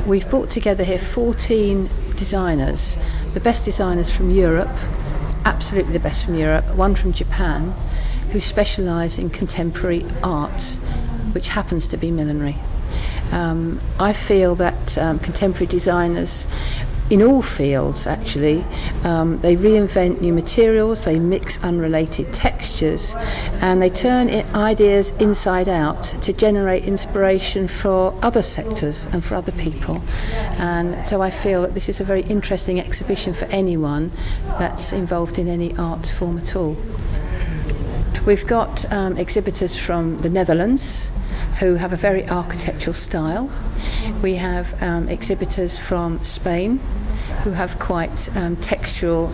We've brought together here 14 designers, the best designers from Europe, absolutely the best from Europe, one from Japan, who specialise in contemporary art, which happens to be millinery. I feel that contemporary designers in all fields actually, they reinvent new materials, they mix unrelated textures, and they turn ideas inside out to generate inspiration for other sectors and for other people. And so I feel that this is a very interesting exhibition for anyone that's involved in any art form at all. We've got exhibitors from the Netherlands who have a very architectural style. We have exhibitors from Spain who have quite textural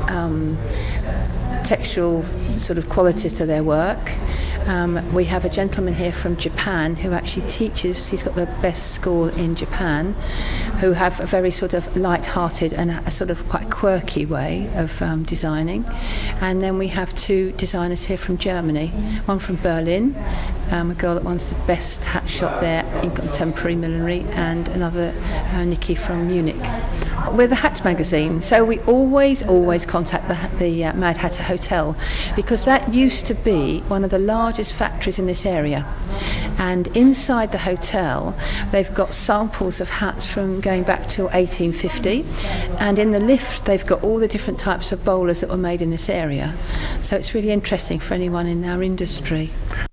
sort of qualities to their work. We have a gentleman here from Japan who actually teaches, he's got the best school in Japan, who have a very sort of light-hearted and a sort of quite quirky way of designing. And then we have two designers here from Germany, one from Berlin, a girl that runs the best hat shop there in contemporary millinery, and another, Nikki from Munich. We're the Hats magazine, so we always contact the Mad Hatter Hotel, because that used to be one of the largest factories in this area. And inside the hotel, they've got samples of hats from going back till 1850, and in the lift they've got all the different types of bowlers that were made in this area. So it's really interesting for anyone in our industry.